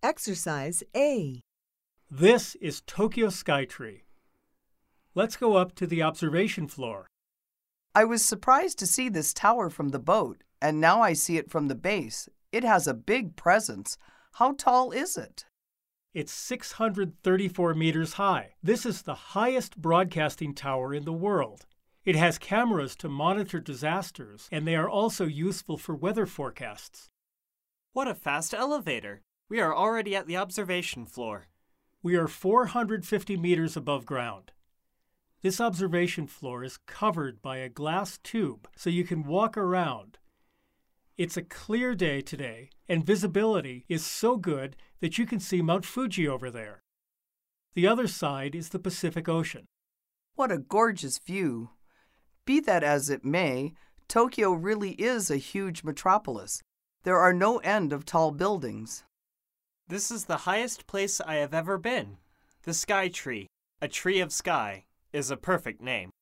Exercise A. This is Tokyo Skytree. Let's go up to the observation floor. I was surprised to see this tower from the boat, and now I see it from the base. It has a big presence. How tall is it? It's 634 meters high. This is the highest broadcasting tower in the world. It has cameras to monitor disasters, and they are also useful for weather forecasts. What a fast elevator! We are already at the observation floor. We are 450 meters above ground. This observation floor is covered by a glass tube, so you can walk around. It's a clear day today, and visibility is so good that you can see Mount Fuji over there. The other side is the Pacific Ocean. What a gorgeous view! Be that as it may, Tokyo really is a huge metropolis. There are no end of tall buildings. This is the highest place I have ever been. The Skytree, a tree of sky, is a perfect name.